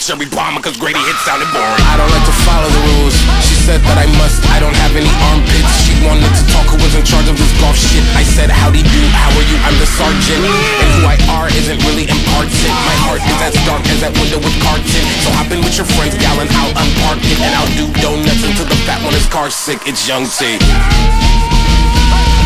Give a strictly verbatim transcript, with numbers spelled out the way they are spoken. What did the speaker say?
cherry bomber cause Grady hit sounded boring. I don't like to follow the rules. She said that I must, I don't have any armpits. She wanted to talk who was in charge of this golf shit. I said howdy do, how are you, I'm the sergeant. And who I are isn't really important. My heart is as dark as that window with carton. So hop in with your friends, gal, and I'll unpark it. And I'll do donuts until the fat one is car sick. It's Young T.